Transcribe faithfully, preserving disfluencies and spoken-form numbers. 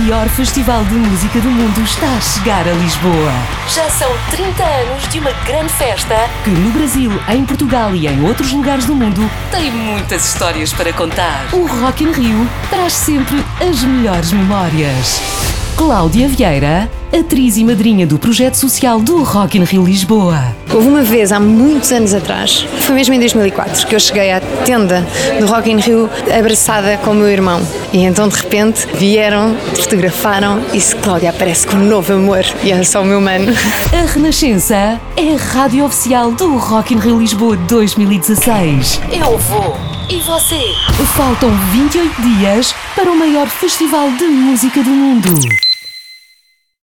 maior festival de música do mundo está a chegar a Lisboa. Já são trinta anos de uma grande festa que no Brasil, em Portugal e em outros lugares do mundo tem muitas histórias para contar. O Rock in Rio traz sempre as melhores memórias. Cláudia Vieira, atriz e madrinha do projeto social do Rock in Rio Lisboa. Houve uma vez, há muitos anos atrás, foi mesmo em dois mil e quatro, que eu cheguei à tenda do Rock in Rio abraçada com o meu irmão. E então, de repente, vieram, fotografaram e disse: Cláudia, aparece com um novo amor. E é só o meu mano. A Renascença é a rádio oficial do Rock in Rio Lisboa dois mil e dezasseis. Eu vou. E você? Faltam vinte e oito dias para o maior festival de música do mundo.